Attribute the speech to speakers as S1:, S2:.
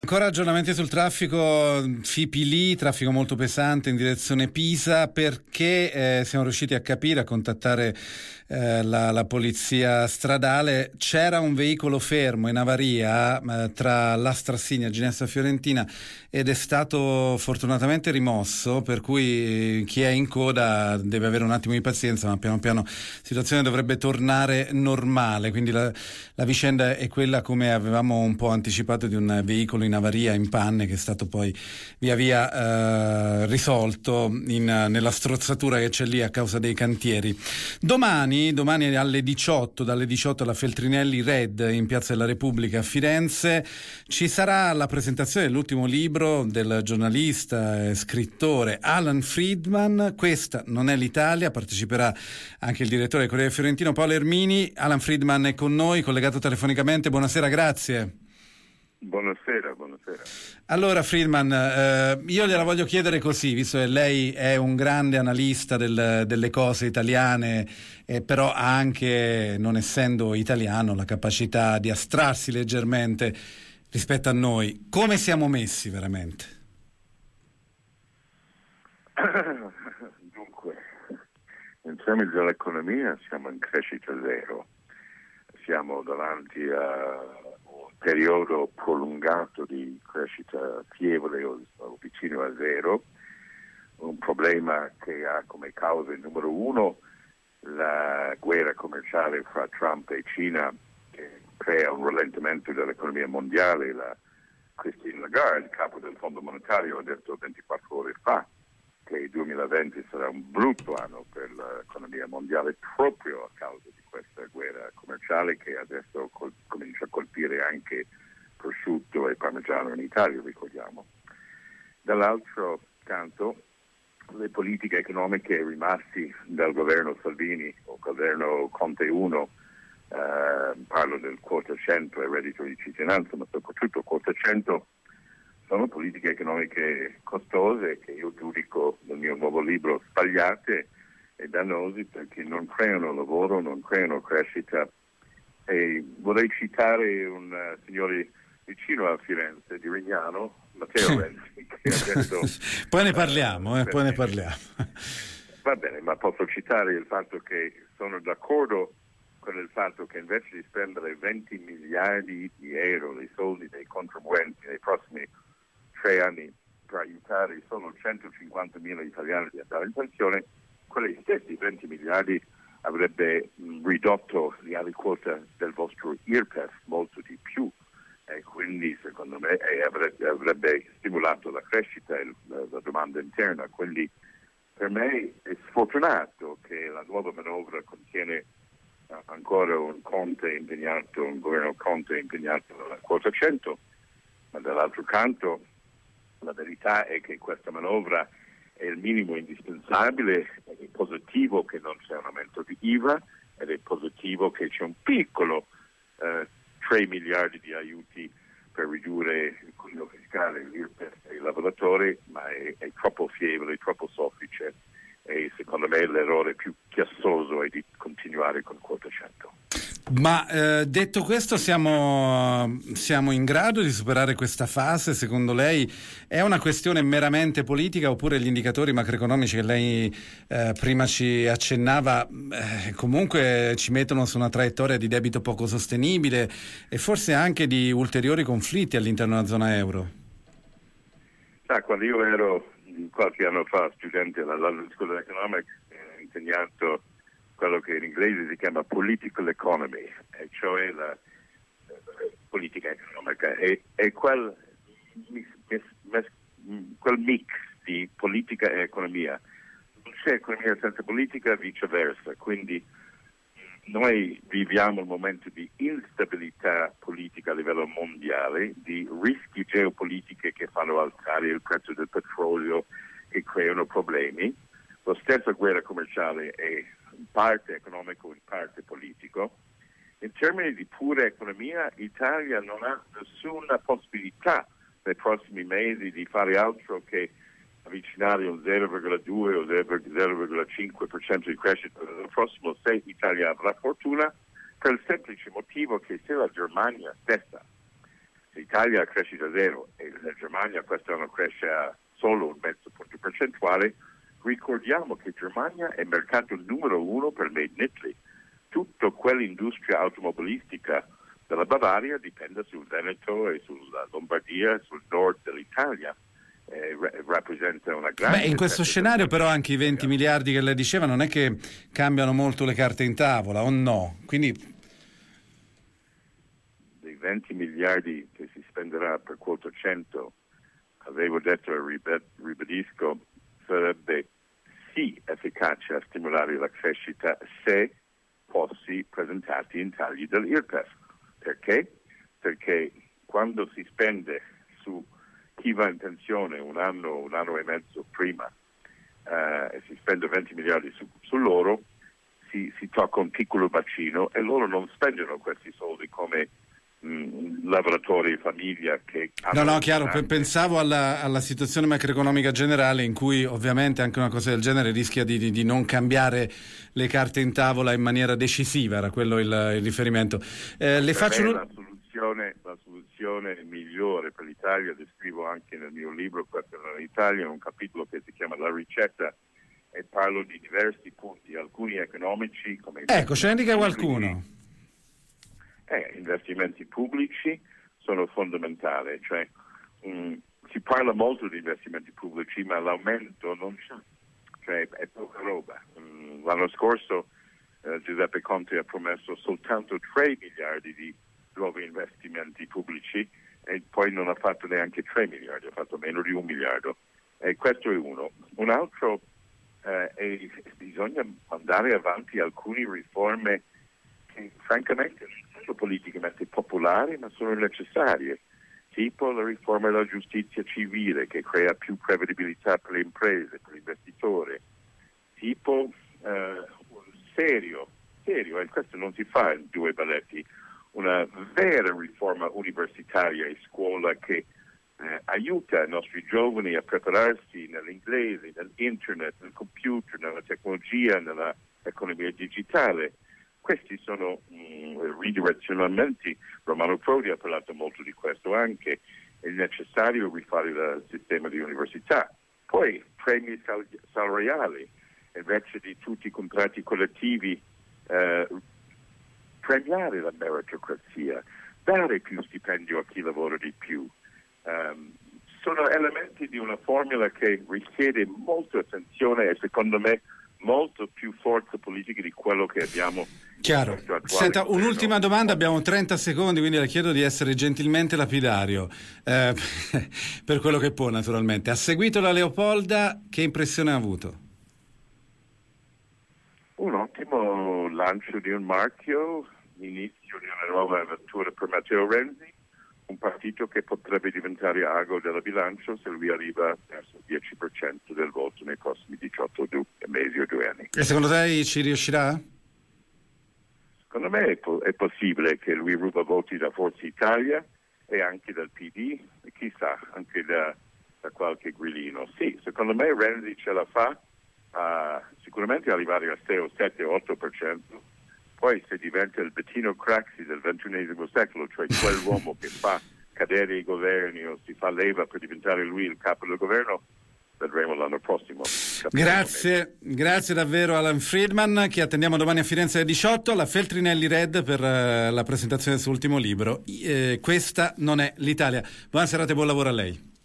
S1: Ancora aggiornamenti sul traffico, FIPI lì, traffico molto pesante in direzione Pisa, perché siamo riusciti a capire, a contattare la polizia stradale. C'era un veicolo fermo in avaria tra la Strassigna e Ginestra Fiorentina ed è stato fortunatamente rimosso, per cui chi è in coda deve avere un attimo di pazienza, ma piano piano la situazione dovrebbe tornare normale. Quindi la vicenda è quella, come avevamo un po' anticipato, di un veicolo in avaria, in panne, che è stato poi via via risolto nella strozzatura che c'è lì a causa dei cantieri. Domani alle 18, dalle 18 alla Feltrinelli Red in Piazza della Repubblica a Firenze ci sarà la presentazione dell'ultimo libro del giornalista e scrittore Alan Friedman. Questa non è l'Italia. Parteciperà anche il direttore del Corriere Fiorentino Paolo Ermini. Alan Friedman è con noi, collegato telefonicamente. Buonasera, grazie.
S2: Buonasera.
S1: Allora Friedman, io gliela voglio chiedere così, visto che lei è un grande analista delle cose italiane, però ha anche, non essendo italiano, la capacità di astrarsi leggermente rispetto a noi. Come siamo messi veramente?
S2: Dunque, in termini dell'economia siamo in crescita zero. Siamo davanti a periodo prolungato di crescita fievole o vicino a zero, un problema che ha come causa numero uno la guerra commerciale fra Trump e Cina, che crea un rallentamento dell'economia mondiale. La Christine Lagarde, capo del Fondo Monetario, ha detto 24 ore fa che il 2020 sarà un brutto anno per l'economia mondiale proprio a causa di questa guerra commerciale che adesso comincia a colpire anche prosciutto e parmigiano in Italia, ricordiamo. Dall'altro canto, le politiche economiche rimaste dal governo Salvini o governo Conte 1, parlo del quota 100 e reddito di cittadinanza, ma soprattutto quota 100, sono politiche economiche costose che io giudico nel mio nuovo libro sbagliate e dannosi, perché non creano lavoro, non creano crescita. E vorrei citare un signore vicino a Firenze, di Rignano, Matteo Renzi, che ha detto...
S1: Poi ne parliamo.
S2: Va bene, ma posso citare il fatto che sono d'accordo con il fatto che invece di spendere 20 miliardi di euro, dei soldi dei contribuenti nei prossimi 3 anni per aiutare solo 150.000 italiani ad andare in pensione, quegli stessi 20 miliardi avrebbe ridotto le aliquote del vostro IRPEF molto di più, e quindi secondo me avrebbe stimolato la crescita e la domanda interna. Quindi per me è sfortunato che la nuova manovra contiene ancora un governo Conte impegnato nella quota 100, ma dall'altro canto la verità è che questa manovra è il minimo indispensabile. È positivo che non c'è un aumento di IVA ed è positivo che c'è un piccolo 3 miliardi di aiuti per ridurre il cuneo fiscale, l'IRPEF ai lavoratori, ma è troppo fievole, troppo soffice, e secondo me l'errore più chiassoso è di continuare con quota 100.
S1: Ma detto questo, siamo in grado di superare questa fase? Secondo lei è una questione meramente politica, oppure gli indicatori macroeconomici che lei prima ci accennava comunque ci mettono su una traiettoria di debito poco sostenibile e forse anche di ulteriori conflitti all'interno della zona euro?
S2: Quando io ero qualche anno fa studente alla London School of Economics, ho insegnato quello che in inglese si chiama political economy, e cioè la politica economica, e quel mix di politica e economia. Non c'è economia senza politica, viceversa. Quindi noi viviamo un momento di instabilità politica a livello mondiale, di rischi geopolitiche che fanno alzare il prezzo del petrolio, che creano problemi. La stessa guerra commerciale è in parte economico, in parte politico. In termini di pura economia, l'Italia non ha nessuna possibilità nei prossimi mesi di fare altro che avvicinare un 0,2 o 0,5% di crescita l'anno prossimo, se l'Italia avrà fortuna, per il semplice motivo che se la Germania stessa, se l'Italia ha crescita zero nella Germania quest'anno cresce a solo un mezzo punto percentuale. Ricordiamo che Germania è il mercato numero 1 per Made in Italy. Tutta quell'industria automobilistica della Bavaria dipende sul Veneto e sulla Lombardia, sul nord dell'Italia. Rappresenta una grande...
S1: In questo scenario però anche i 20 miliardi che lei diceva non è che cambiano molto le carte in tavola, o no? Quindi...
S2: dei 20 miliardi che si spenderà per quota 100, avevo detto e ribadisco, sarebbe sì efficace a stimolare la crescita se fossi presentati in tagli dell'IRPEF. Perché? Perché quando si spende su chi va in pensione un anno e mezzo prima e si spende 20 miliardi su loro, si tocca un piccolo bacino e loro non spendono questi soldi come lavoratori, famiglia che
S1: No, chiaro, pensavo alla situazione macroeconomica generale in cui ovviamente anche una cosa del genere rischia di non cambiare le carte in tavola in maniera decisiva, era quello il riferimento. Le faccio
S2: la soluzione migliore per l'Italia, descrivo anche nel mio libro Questo in Italia, un capitolo che si chiama La ricetta e parlo di diversi punti, alcuni economici come...
S1: Ecco, ce ne dica qualcuno.
S2: Investimenti pubblici sono fondamentali, cioè si parla molto di investimenti pubblici ma l'aumento non c'è, cioè è poca roba. L'anno scorso Giuseppe Conte ha promesso soltanto 3 miliardi di nuovi investimenti pubblici e poi non ha fatto neanche 3 miliardi, ha fatto meno di 1 miliardo e questo è uno. Un altro è bisogna andare avanti alcune riforme che francamente sono politicamente popolari ma sono necessarie, tipo la riforma della giustizia civile che crea più prevedibilità per le imprese, per l'investitore, tipo serio, e questo non si fa in 2 balletti, una vera riforma universitaria e scuola che aiuta i nostri giovani a prepararsi nell'inglese, nell'internet, nel computer, nella tecnologia, nell'economia digitale. Questi sono ridirezionamenti. Romano Prodi ha parlato molto di questo anche. È necessario rifare il sistema di università. Poi premi salariali, invece di tutti i contratti collettivi, premiare la meritocrazia, dare più stipendio a chi lavora di più. Sono elementi di una formula che richiede molta attenzione e secondo me molto più forza politica di quello che abbiamo.
S1: Chiaro. Senta, un'ultima domanda, abbiamo 30 secondi, quindi le chiedo di essere gentilmente lapidario, per quello che può naturalmente. Ha seguito la Leopolda, che impressione ha avuto?
S2: Un ottimo lancio di un marchio, l'inizio di una nuova avventura per Matteo Renzi, un partito che potrebbe diventare ago della bilancia se lui arriva verso il 10% del voto nei prossimi 18 mesi o 2 anni.
S1: E secondo te ci riuscirà?
S2: Secondo me è possibile che lui ruba voti da Forza Italia e anche dal PD e chissà anche da qualche grillino. Sì, secondo me Renzi ce la fa sicuramente arrivare a 6 o 7 o 8%. Poi se diventa il Bettino Craxi del XXI secolo, cioè quell'uomo che fa cadere i governi o si fa leva per diventare lui il capo del governo, vedremo l'anno prossimo.
S1: Grazie davvero Alan Friedman, che attendiamo domani a Firenze alle 18 alla Feltrinelli Red per la presentazione del suo ultimo libro. Questa non è l'Italia. Buona serata e buon lavoro a lei.